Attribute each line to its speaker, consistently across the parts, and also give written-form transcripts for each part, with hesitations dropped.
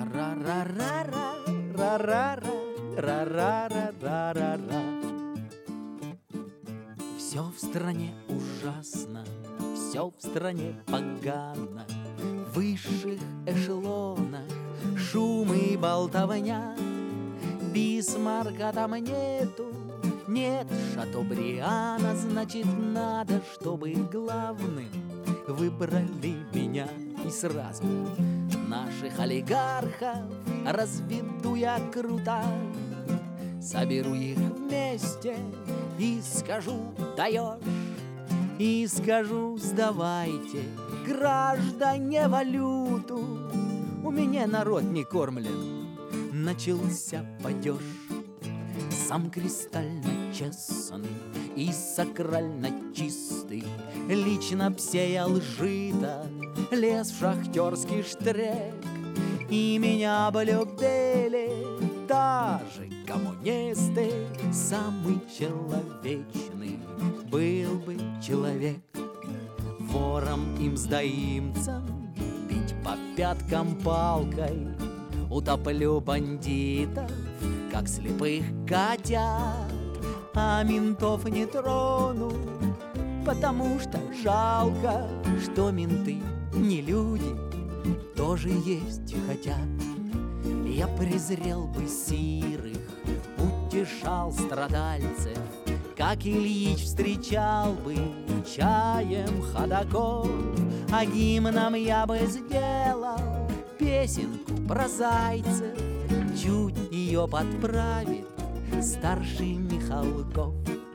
Speaker 1: Ра-ра-ра-ра-ра-ра-ра-ра-ра-ра-ра. Все в стране ужасно, все в стране погано. В высших эшелонах шум и болтовня. Бисмарка там нету, нет Шатобриана. Значит, надо, чтобы главным выбрали меня. И сразу наших олигархов разведу я круто. Соберу их вместе и скажу: даешь. И скажу: сдавайте, граждане, валюту. У меня народ не кормлен, начался падеж. Сам кристально честный и сакрально чистый, лично обсеял жито, лез в шахтерский штрек. И меня облюбили даже коммунисты. Самый человечный был бы человек. Вором и мздоимцам бить по пяткам палкой. Утоплю бандитов, как слепых котят. А ментов не трону, потому что жалко, что менты не люди, тоже есть хотят. Я презрел бы сирых, утешал страдальцев, как Ильич встречал бы чаем ходоков. А гимном я бы сделал песенку про зайцев, чуть ее подправит старший Михалков.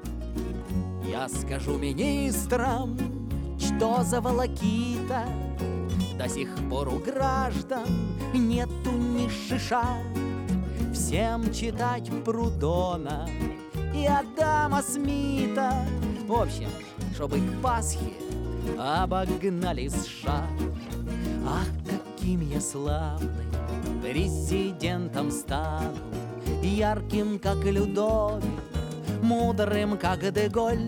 Speaker 1: Я скажу министрам, что за волокита, до сих пор у граждан нету ни шиша. Всем читать Прудона и Адама Смита. В общем, чтобы к Пасхе обогнали США. Ах, каким я славным президентом стану, ярким, как Людовик, мудрым, как Деголь.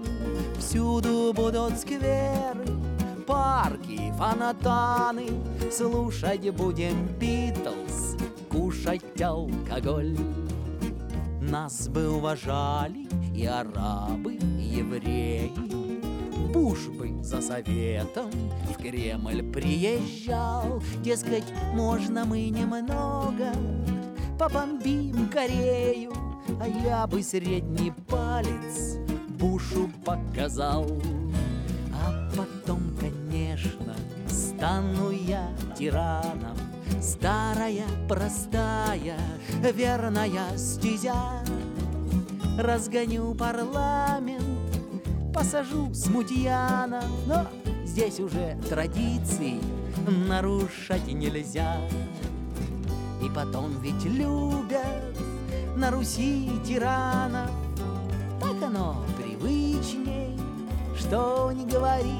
Speaker 1: Всюду будут скверы, парки, фонтаны. Слушать будем Битлз, кушать алкоголь. Нас бы уважали и арабы, и евреи. Буш бы за советом в Кремль приезжал. Дескать, можно мы немного побомбим Корею. А я бы средний палец Бушу показал. А потом, конечно, стану я тираном. Старая, простая, верная стезя. Разгоню парламент, посажу смутьянов. Но здесь уже традиции нарушать нельзя. И потом ведь любят на Руси тиранов. Так оно привычней, что не говори.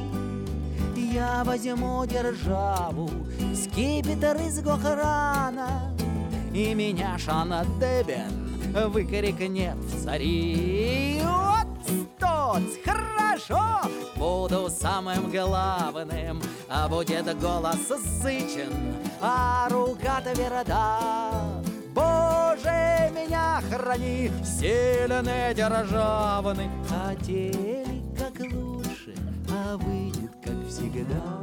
Speaker 1: Я возьму державу, скипетр из Гохрана, и меня Шана Дебен выкрикнет в цари. Вот стоц, хорошо, буду самым главным, а будет голос сычен, а рука тверда. Боже, меня храни, сильный державный. Хотели как лучше, а выйдет как всегда.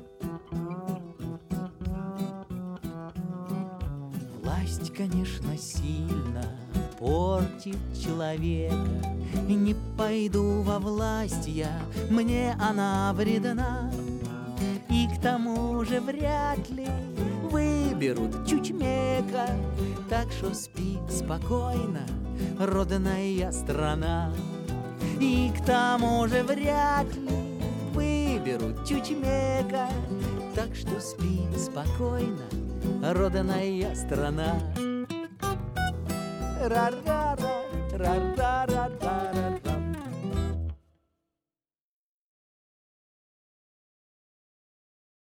Speaker 1: Власть, конечно, сильно портит человека. Не пойду во власть я, мне она вредна. И к тому же вряд ли выберут чучмека. Так что спи спокойно, родная страна. И к тому же вряд ли выберут чучмека. Так что спи спокойно, родная страна. Ра-ра-ра, ра-ра-ра-ра.